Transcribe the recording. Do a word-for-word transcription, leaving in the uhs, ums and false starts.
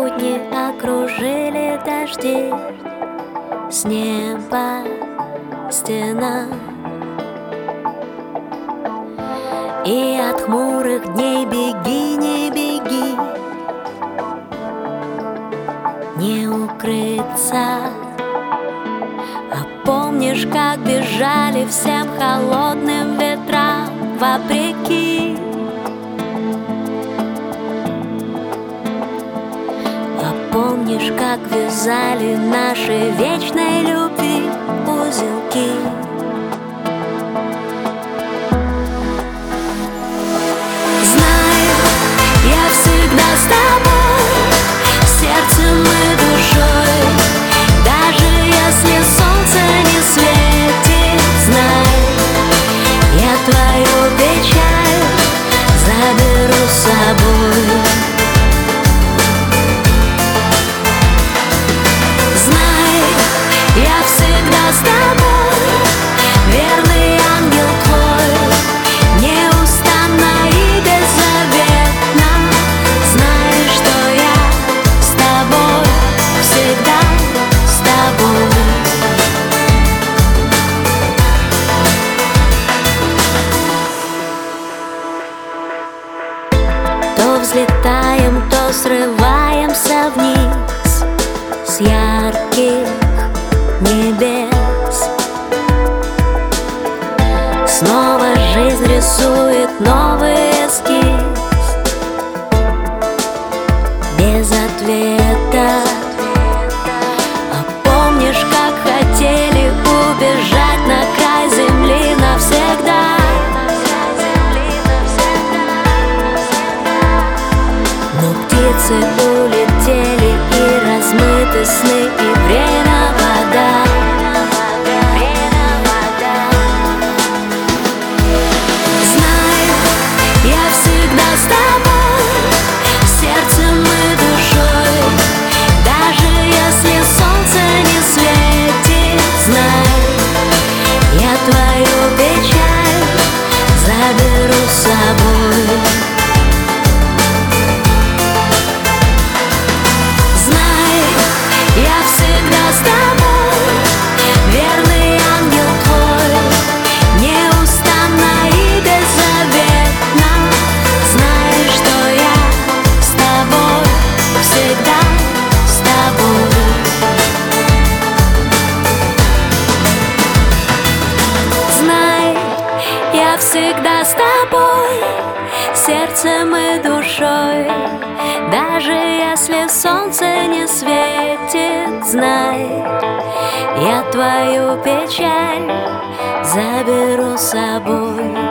будни окружили дожди, с неба стена, и от хмурых дней беги, не беги, не укрыться. А помнишь, как бежали всем холодным ветрам вопреки? А помнишь, как вязали нашей вечной любви узелки? Знаю, я всегда с тобой, сердцем и душой. Даже если солнце не светит, знай, я твою печаль заберу с собой. Знай, я всегда с тобой, верный ангел твой, неустанно и беззаветно. Знай, что я с тобой, всегда с тобой. То взлетаем, то срываемся вниз с ярких небес. Снова жизнь рисует новый эскиз без ответа. А помнишь, как хотели убежать на край земли навсегда? Но птицы улетели, и размыты сны, и время вода. Знаю, я всегда с тобой, сердцем и душой. Даже если солнце не светит, знай, я твою печаль заберу с собой. Я всегда с тобой, верный ангел твой, неустанно и беззаветно. Знай, что я с тобой, всегда с тобой. Знай, я всегда с тобой, сердцем и душой. Даже если солнце не светит, знай, я твою печаль заберу с собой.